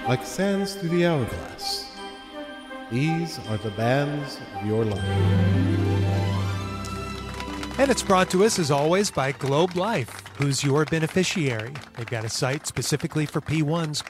like sands through the hourglass. These are the bands of your life. And it's brought to us, as always, by Globe Life, who's your beneficiary. They've got a site specifically for P1s,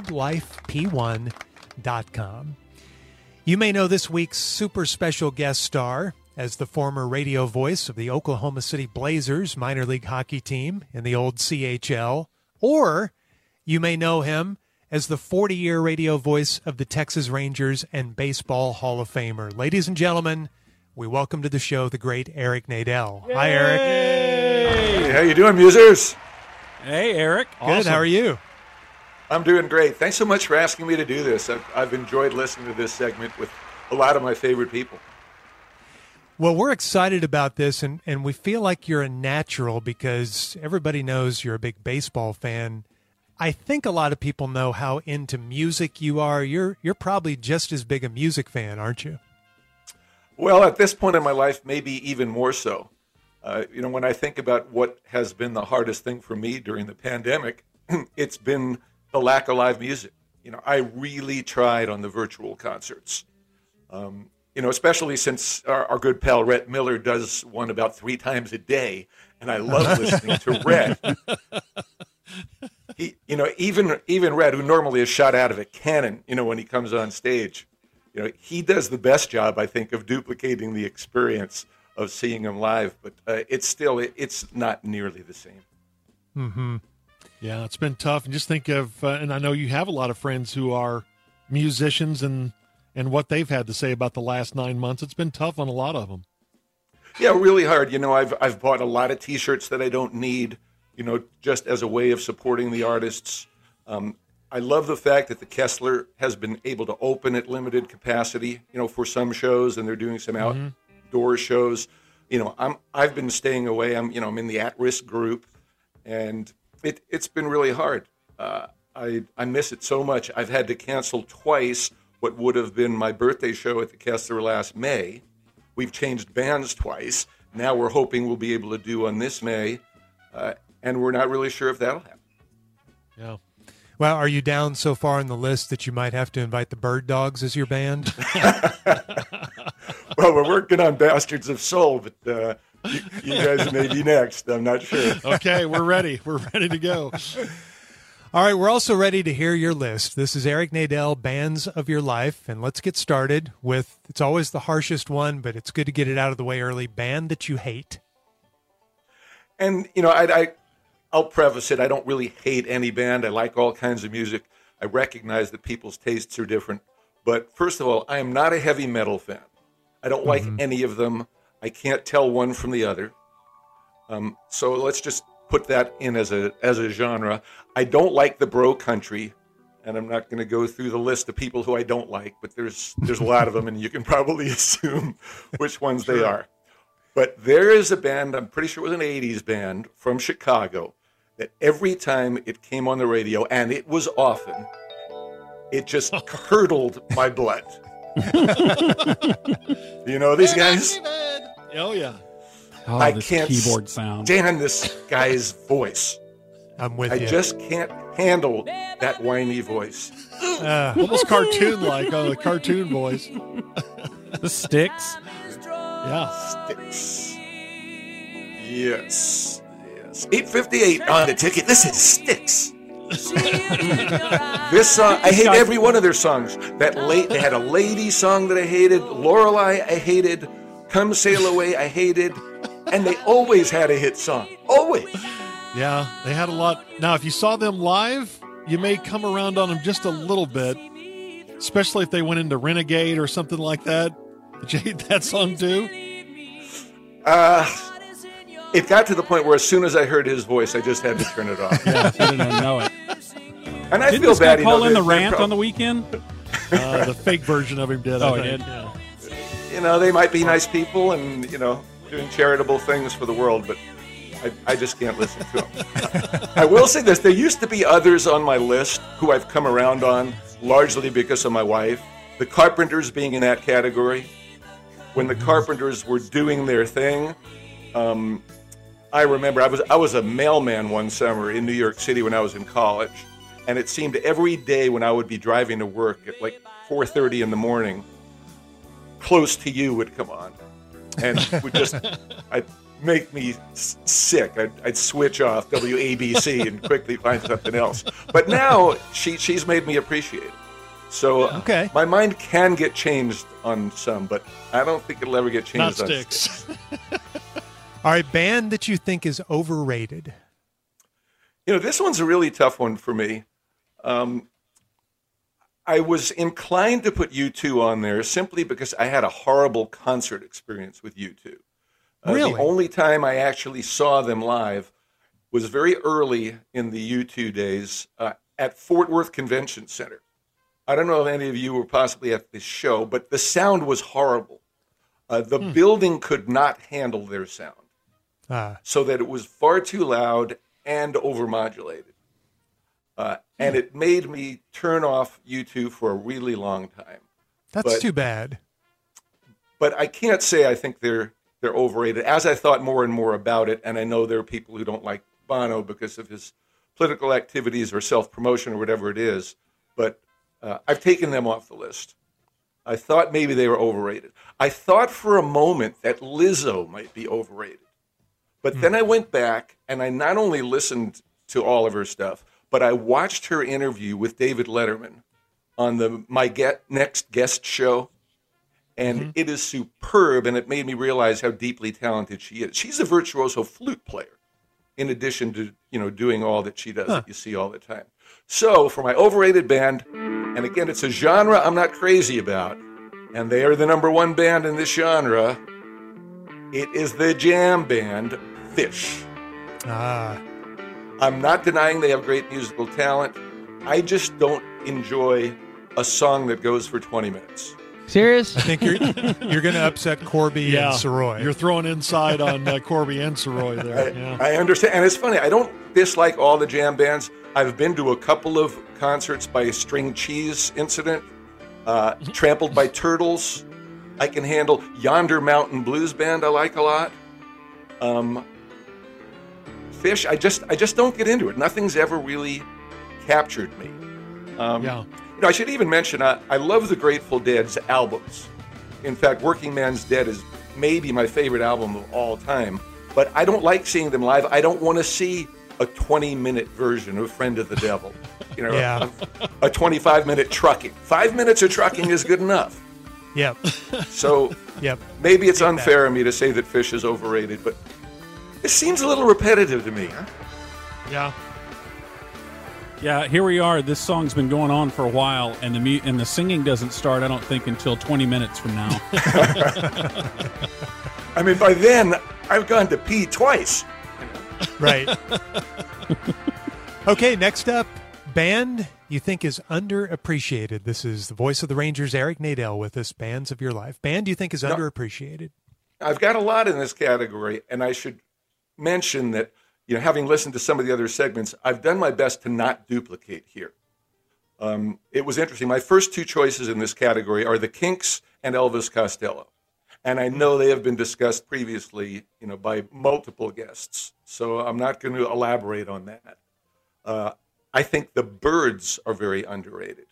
globelifep1.com. You may know this week's super special guest star as the former radio voice of the Oklahoma City Blazers minor league hockey team in the old CHL, or you may know him as the 40-year radio voice of the Texas Rangers and Baseball Hall of Famer. Ladies and gentlemen, we welcome to the show the great Eric Nadel. Yay! Hi, Eric. Hey, how you doing, musers? Hey, Eric. Good. Awesome. How are you? I'm doing great. Thanks so much for asking me to do this. I've enjoyed listening to this segment with a lot of my favorite people. Well, we're excited about this, and we feel like you're a natural because everybody knows you're a big baseball fan. I think a lot of people know how into music you are. You're probably just as big a music fan, aren't you? Well, at this point in my life, maybe even more so. When I think about what has been the hardest thing for me during the pandemic, it's been the lack of live music. I really tried on the virtual concerts. Especially since our good pal Rhett Miller does one about 3 times a day, and I love listening to Rhett. Even Rhett, who normally is shot out of a cannon, when he comes on stage, he does the best job, I think, of duplicating the experience of seeing him live. But it's not nearly the same. Mm-hmm. Yeah, it's been tough. And just think of, and I know you have a lot of friends who are musicians and what they've had to say about the last 9 months. It's been tough on a lot of them. Yeah, really hard. I've bought a lot of T-shirts that I don't need, just as a way of supporting the artists. I love the fact that the Kessler has been able to open at limited capacity, for some shows, and they're doing some outdoor shows. I've been staying away. I'm in the at-risk group, and it's been really hard. I miss it so much. I've had to cancel twice what would have been my birthday show at the Kessler last May. We've changed bands twice. Now we're hoping we'll be able to do on this May, and we're not really sure if that'll happen. Yeah. Well, are you down so far on the list that you might have to invite the Bird Dogs as your band? Well, we're working on Bastards of Soul, but you guys may be next. I'm not sure. Okay, we're ready. We're ready to go. All right, we're also ready to hear your list. This is Eric Nadel, Bands of Your Life, and let's get started with, it's always the harshest one, but it's good to get it out of the way early, band that you hate. And, I'll preface it. I don't really hate any band. I like all kinds of music. I recognize that people's tastes are different. But first of all, I am not a heavy metal fan. I don't like any of them. I can't tell one from the other. So let's just put that in as a genre. I don't like the bro country, and I'm not going to go through the list of people who I don't like, but there's a lot of them, and you can probably assume which ones they are. But there is a band, I'm pretty sure it was an 80s band from Chicago, that every time it came on the radio, and it was often, it just curdled my blood. You know these guys? Oh, yeah. Oh, I this can't keyboard sound. stand this guy's voice. I'm with I you. just can't handle that whiny voice. Almost cartoon-like, the cartoon voice. The Styx. Yeah. Styx. Yes. 8:58 on the ticket. This is Styx. This song, I hate every one of their songs. They had a lady song that I hated. Lorelei, I hated. Come Sail Away, I hated. And they always had a hit song. Always. Yeah, they had a lot. Now, if you saw them live, you may come around on them just a little bit, especially if they went into Renegade or something like that. Did you hate that song too? It got to the point where as soon as I heard his voice, I just had to turn it off. Yeah, I didn't know it. And I Didn't feel this bad. guy call in the rant on the weekend? The fake version of him did. Oh, I he think. did? Yeah. They might be nice people and, doing charitable things for the world, but I just can't listen to them. I will say this. There used to be others on my list who I've come around on, largely because of my wife. The Carpenters being in that category. When the Carpenters were doing their thing, I remember I was a mailman one summer in New York City when I was in college, And it seemed every day when I would be driving to work at like 4:30 in the morning, Close to You would come on. And would just I'd make me sick. I'd switch off WABC and quickly find something else. But now she's made me appreciate it. So my mind can get changed on some, but I don't think it'll ever get changed on Styx. All right, band that you think is overrated. This one's a really tough one for me. I was inclined to put U2 on there simply because I had a horrible concert experience with U2. Really? The only time I actually saw them live was very early in the U2 days at Fort Worth Convention Center. I don't know if any of you were possibly at this show, but the sound was horrible. The building could not handle their sound, so that it was far too loud and overmodulated. And it made me turn off U2 for a really long time. That's too bad. But I can't say I think they're overrated. As I thought more and more about it, and I know there are people who don't like Bono because of his political activities or self-promotion or whatever it is, but I've taken them off the list. I thought maybe they were overrated. I thought for a moment that Lizzo might be overrated. But then I went back and I not only listened to all of her stuff, but I watched her interview with David Letterman on the Next Guest show, and it is superb, and it made me realize how deeply talented she is. She's a virtuoso flute player, in addition to doing all that she does that you see all the time. So for my overrated band, and again, it's a genre I'm not crazy about, and they are the number one band in this genre, it is the jam band Phish. I'm not denying they have great musical talent. I just don't enjoy a song that goes for 20 minutes. Serious? I think you're going to upset Corby and Saroy. You're throwing inside on Corby and Saroy there. I understand. And it's funny, I don't dislike all the jam bands. I've been to a couple of concerts by String Cheese Incident, Trampled by Turtles. I can handle Yonder Mountain Blues Band I like a lot. Phish, I just don't get into it. Nothing's ever really captured me. I should even mention I love the Grateful Dead's albums. In fact, Working Man's Dead is maybe my favorite album of all time. But I don't like seeing them live. I don't want to see a 20-minute version of Friend of the Devil. A 25-minute trucking. 5 minutes of trucking is good enough. Yep. So maybe it's unfair of me to say that Phish is overrated, but it seems a little repetitive to me. Huh? Yeah, here we are. This song's been going on for a while, and the singing doesn't start, I don't think, until 20 minutes from now. I mean, by then, I've gone to pee twice. Right. Okay, next up, band you think is underappreciated. This is the voice of the Rangers, Eric Nadel, with us, Bands of Your Life. Band you think is underappreciated? I've got a lot in this category, and I should mention that, having listened to some of the other segments, I've done my best to not duplicate here. It was interesting. My first two choices in this category are the Kinks and Elvis Costello. And I know they have been discussed previously, by multiple guests. So I'm not going to elaborate on that. I think the Byrds are very underrated.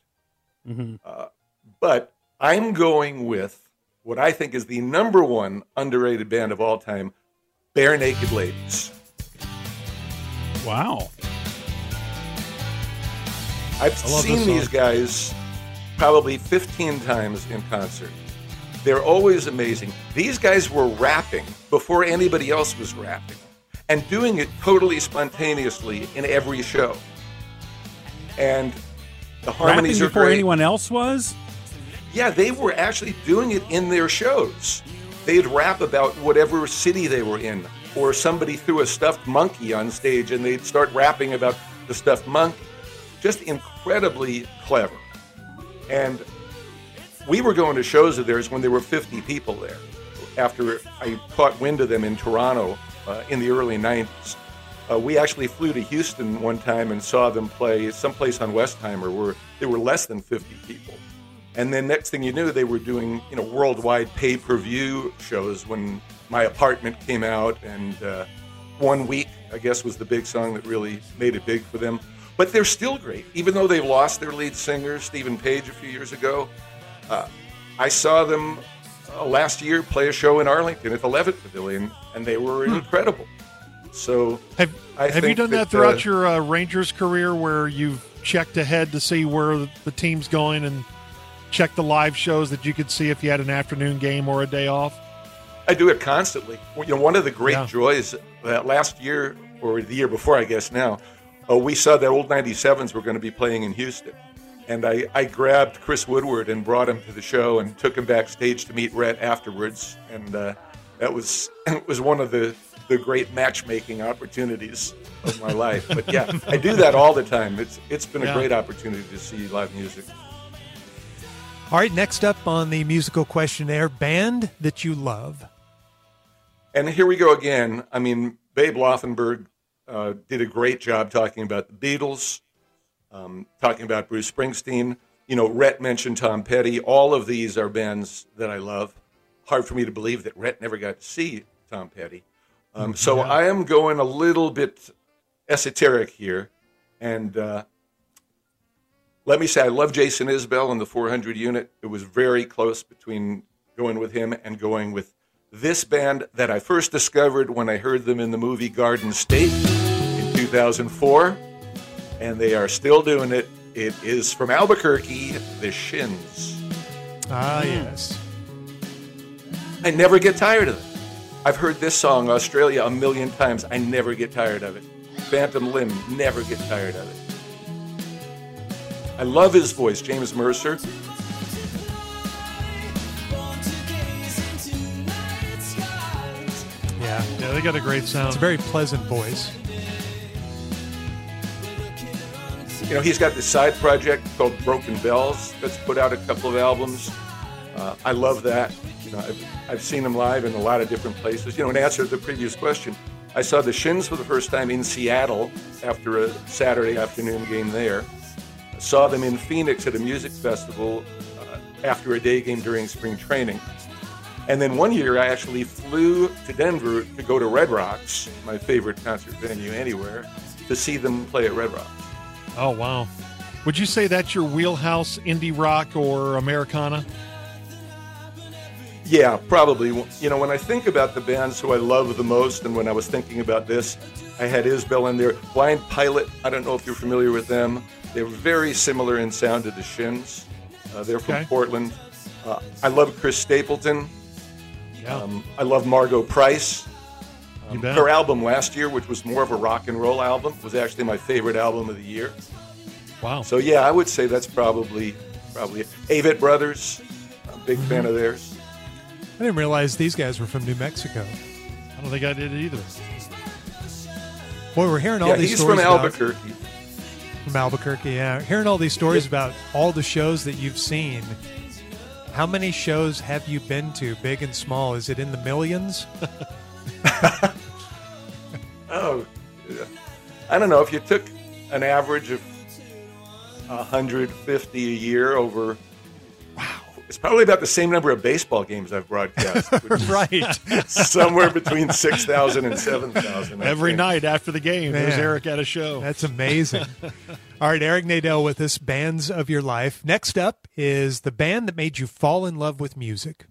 But I'm going with what I think is the number one underrated band of all time, Bare Naked Ladies. Wow. I've seen these guys probably 15 times in concert. They're always amazing. These guys were rapping before anybody else was rapping and doing it totally spontaneously in every show. And the harmonies rapping are before great. Anyone else was? Yeah, they were actually doing it in their shows. They'd rap about whatever city they were in, or somebody threw a stuffed monkey on stage and they'd start rapping about the stuffed monkey. Just incredibly clever. And we were going to shows of theirs when there were 50 people there. After I caught wind of them in Toronto in the early 90s. We actually flew to Houston one time and saw them play someplace on Westheimer where there were less than 50 people. And then next thing you knew, they were doing worldwide pay-per-view shows when My Apartment came out, and 1 Week, I guess, was the big song that really made it big for them. But they're still great, even though they've lost their lead singer, Stephen Page, a few years ago. I saw them last year play a show in Arlington at the Levitt Pavilion, and they were incredible. So have you done that throughout your Rangers career, where you've checked ahead to see where the team's going and checked the live shows that you could see if you had an afternoon game or a day off? I do it constantly. One of the great joys that last year, or the year before, I guess now, we saw that old 97s were going to be playing in Houston. And I grabbed Chris Woodward and brought him to the show and took him backstage to meet Rhett afterwards. And that was one of the great matchmaking opportunities of my life. But yeah, I do that all the time. It's been a great opportunity to see live music. All right, next up on the musical questionnaire, band that you love. And here we go again. I mean, Babe Loffenberg did a great job talking about the Beatles, talking about Bruce Springsteen. Rhett mentioned Tom Petty. All of these are bands that I love. Hard for me to believe that Rhett never got to see Tom Petty. So I am going a little bit esoteric here. And let me say, I love Jason Isbell and the 400 Unit. It was very close between going with him and going with this band that I first discovered when I heard them in the movie Garden State in 2004. And they are still doing it. It is from Albuquerque, the Shins. Ah, yes. I never get tired of it. I've heard this song, Australia, a million times. I never get tired of it. Phantom Limb, never get tired of it. I love his voice, James Mercer. Yeah, they got a great sound. It's a very pleasant voice. He's got this side project called Broken Bells that's put out a couple of albums. I love that. I've seen them live in a lot of different places. In answer to the previous question, I saw the Shins for the first time in Seattle after a Saturday afternoon game there. I saw them in Phoenix at a music festival after a day game during spring training. And then one year I actually flew to Denver to go to Red Rocks, my favorite concert venue anywhere, to see them play at Red Rocks. Oh, wow. Would you say that's your wheelhouse, indie rock or Americana? Yeah, probably. When I think about the bands who I love the most, and when I was thinking about this, I had Isbell in there. Blind Pilot, I don't know if you're familiar with them. They're very similar in sound to the Shins. They're from Portland. I love Chris Stapleton. Yeah. I love Margot Price. Her album last year, which was more of a rock and roll album, was actually my favorite album of the year. Wow. So yeah, I would say that's probably it. Avett Brothers, I'm a big fan of theirs. I didn't realize these guys were from New Mexico. I don't think I did either. Boy, we're hearing all these stories. He's from Albuquerque. From Albuquerque, yeah. Hearing all these stories about all the shows that you've seen. How many shows have you been to, big and small? Is it in the millions? Oh, I don't know. If you took an average of 150 a year over, it's probably about the same number of baseball games I've broadcast. Right. Somewhere between 6,000 and 7,000. Every night after the game, there's Eric at a show. That's amazing. All right, Eric Nadel with us, Bands of Your Life. Next up is the band that made you fall in love with music.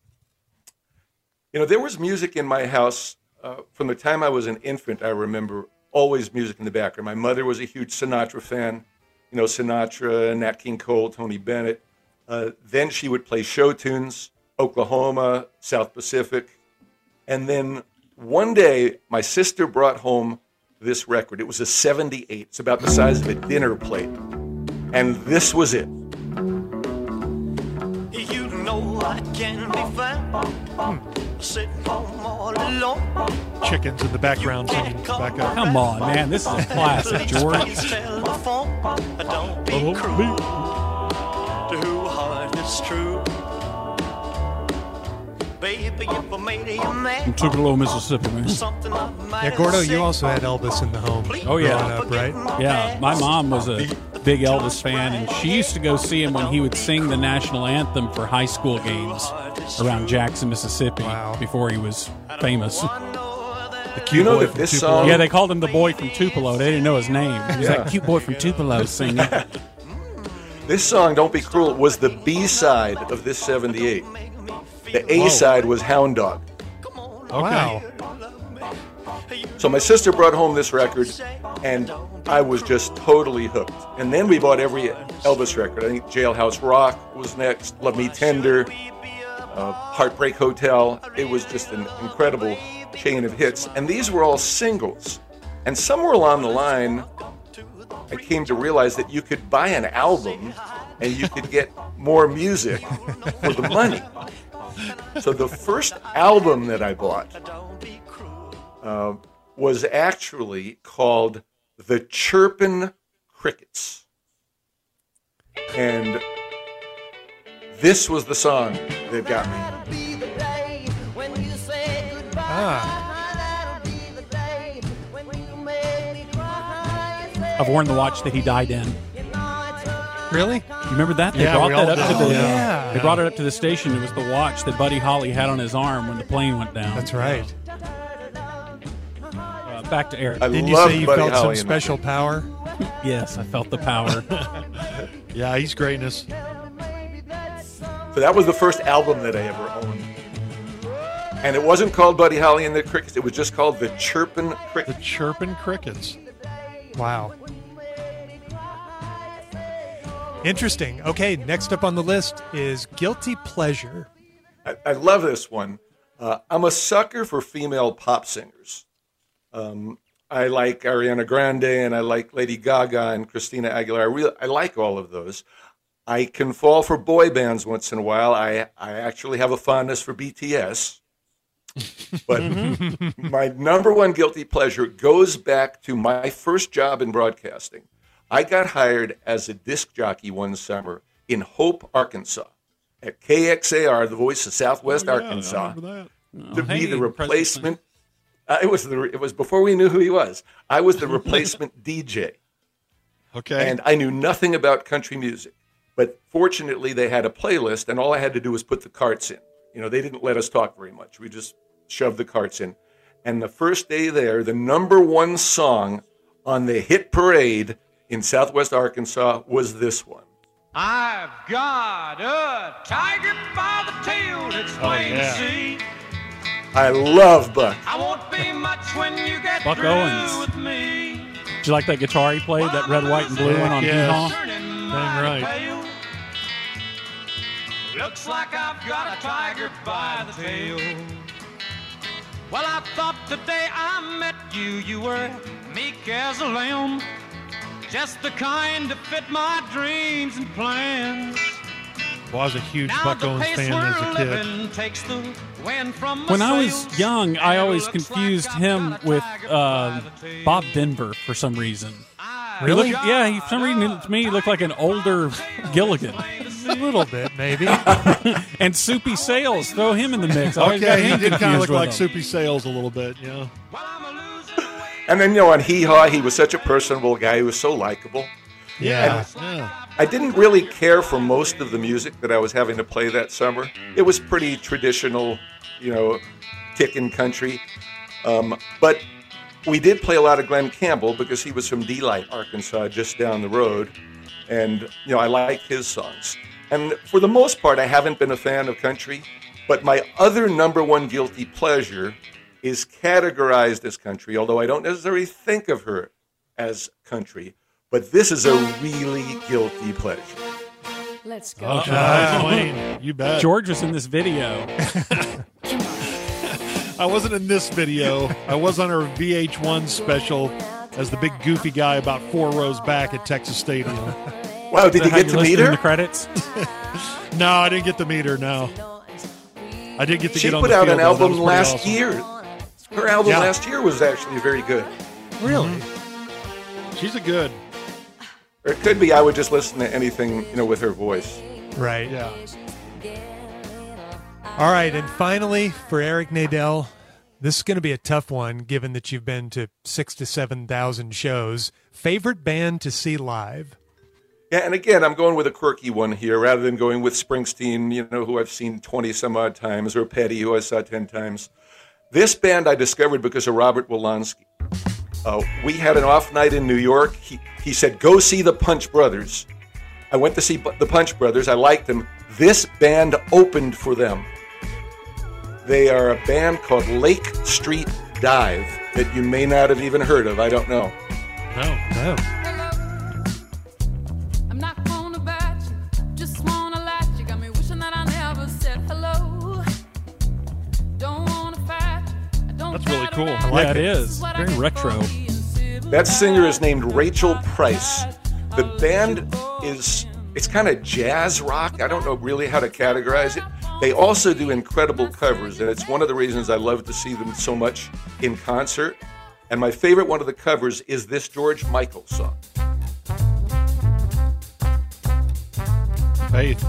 There was music in my house from the time I was an infant. I remember always music in the background. My mother was a huge Sinatra fan. Sinatra, Nat King Cole, Tony Bennett. Then she would play show tunes, Oklahoma, South Pacific. And then one day, my sister brought home this record. It was a 78. It's about the size of a dinner plate. And this was it. I can be found sitting home all alone. Chickens in the background singing back up. Come on, man. This is a classic, George. Don't be cruel to who heart is true. Baby, if I made you mad, From Tupelo, Mississippi, man. Yeah, Gordo, you also had Elvis in the home. Oh, yeah. Growing up, right? Yeah, my mom was a big Elvis fan, and she used to go see him when he would sing the national anthem for high school games around Jackson, Mississippi, before he was famous. You know boy that from this Tupelo. song, Yeah, they called him the boy from Tupelo. They didn't know his name. He was Yeah. that cute boy from Tupelo singing. this song, Don't Be Cruel, was the B-side of this 78. The A-side was Hound Dog. Wow. So my sister brought home this record, and I was just totally hooked. And then we bought every Elvis record. I think Jailhouse Rock was next, Love Me Tender, Heartbreak Hotel. It was just an incredible chain of hits. And these were all singles. And somewhere along the line, I came to realize that you could buy an album and you could get more music for the money. So the first album that I bought was actually called The Chirpin' Crickets. And this was the song that got me. I've worn the watch that he died in. Really? You remember that? They Yeah, brought we that all up to did. the. Yeah. They brought it up to the station. It was the watch that Buddy Holly had on his arm when the plane went down. That's right. Back to Eric. I Didn't you love say you Buddy felt some Holly in that. special power? Yes, I felt the power. Yeah, he's greatness. So that was the first album that I ever owned. And it wasn't called Buddy Holly and the Crickets. It was just called The Chirpin' The Crickets. Chirpin' Crickets. Wow. Interesting. Okay, next up on the list is Guilty Pleasure. I love this one. I'm a sucker for female pop singers. I like Ariana Grande and I like Lady Gaga and Christina Aguilera. I like all of those. I can fall for boy bands once in a while. I actually have a fondness for BTS. But my number one guilty pleasure goes back to my first job in broadcasting. I got hired as a disc jockey one summer in Hope, Arkansas, at KXAR, the voice of Southwest Arkansas, to be the replacement. It was before we knew who he was. I was the replacement DJ, Okay. and I knew nothing about country music. But fortunately, they had a playlist, and all I had to do was put the carts in. You know, they didn't let us talk very much. We just shoved the carts in. And the first day there, the number one song on the hit parade in Southwest Arkansas was this one. I've got a tiger by the tail, it's plain yeah. to see. I love Buck. I won't be much when you get Buck through Owens. with me. Did you like that guitar he played? That red, white, and blue one on Yes. Hee-Haw? Turning Dang right. my tail. Looks like I've got a tiger by the tail. Well, I thought the day I met you, you were meek as a lamb. Just the kind to fit my dreams and plans. Well, I was a huge Now Buck the Owens pace fan we're as a kid. living takes the wind from my When I was sails. young, I always Looks like confused I've him got a with tiger by the tail. Bob Denver for some reason. I've Really? He looked, yeah, he, for some reason to me he looked like an older Gilligan. A little bit, maybe. And Soupy Sales, throw him in the mix. I always got Okay, he him did kind of confused look with like him. Soupy Sales a little bit, yeah. Well, I'm a loser. And then, on Hee Haw, he was such a personable guy. He was so likable. Yeah. Yeah. I didn't really care for most of the music that I was having to play that summer. It was pretty traditional, kickin' country. But we did play a lot of Glenn Campbell because he was from Delight, Arkansas, just down the road. And, I like his songs. And for the most part, I haven't been a fan of country. But my other number one guilty pleasure is categorized as country, although I don't necessarily think of her as country. But this is a really guilty pleasure. Let's go. Okay, Wayne, you bet. George was in this video. I wasn't in this video. I was on our VH1 special as the big goofy guy about 4 rows back at Texas Stadium. Wow, did Is that you how get to listed meet in her? the credits? No, I didn't get to meet her, no. I did get to She get on put the out field, an though. That album was pretty last awesome. year. Her album Yeah. last year was actually very good. Really? She's a good. Or it could be I would just listen to anything, with her voice. Right. Yeah. All right, and finally, for Eric Nadel, this is going to be a tough one, given that you've been to 6,000 to 7,000 shows. Favorite band to see live? Yeah, and again, I'm going with a quirky one here rather than going with Springsteen, who I've seen 20 some odd times, or Petty, who I saw 10 times. This band I discovered because of Robert Wolanski. We had an off night in New York. He said, go see the Punch Brothers. I went to see the Punch Brothers. I liked them. This band opened for them. They are a band called Lake Street Dive that you may not have even heard of. I don't know. No. I'm not gonna bite you, just wanna light you. Got me wishing that I never said hello. Don't wanna fight you, I don't That's really fight cool. around. I like Yeah, it it. is. Very retro. That singer is named Rachel Price. The band it's kind of jazz rock. I don't know really how to categorize it. They also do incredible covers, and it's one of the reasons I love to see them so much in concert. And my favorite one of the covers is this George Michael song. Faith.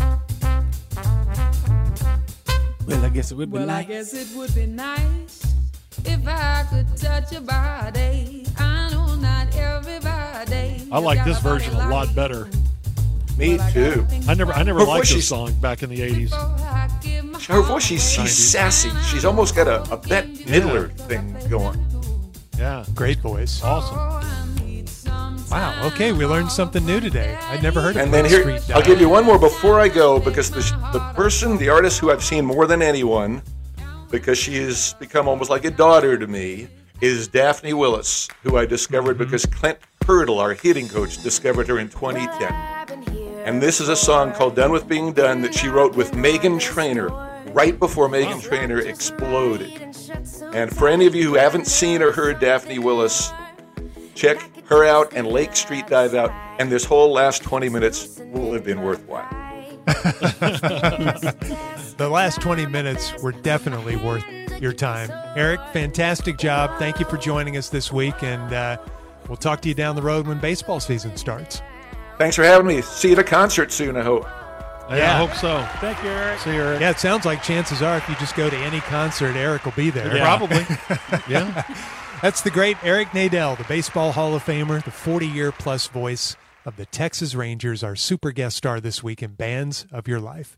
Well, I guess it would be Well, I nice. guess it would be nice if I could touch your body. I know not everybody. I like this version a lot better. Me too. I never Her liked voice this is- song back in the 80s. Her voice, she's sassy. She's almost got a Bette Midler thing going. Yeah. Great voice. Awesome. Wow. Okay, we learned something new today. I'd never heard of And then Lake here, Street Dive. I'll give you one more before I go, because the artist who I've seen more than anyone, because she has become almost like a daughter to me, is Daphne Willis, who I discovered because Clint Hurdle, our hitting coach, discovered her in 2010. And this is a song called Done With Being Done that she wrote with Meghan Trainor right before Meghan Trainor exploded. And for any of you who haven't seen or heard Daphne Willis, check her out and Lake Street Dive out, and this whole last 20 minutes will have been worthwhile. The last 20 minutes were definitely worth your time. Eric, fantastic job. Thank you for joining us this week, and we'll talk to you down the road when baseball season starts. Thanks for having me. See you at a concert soon, I hope. Yeah, I hope so. Thank you, Eric. See you, Eric. Yeah, it sounds like chances are if you just go to any concert, Eric will be there. Yeah. Probably. Yeah. That's the great Eric Nadel, the Baseball Hall of Famer, the 40-year-plus voice of the Texas Rangers, our super guest star this week in Bands of Your Life.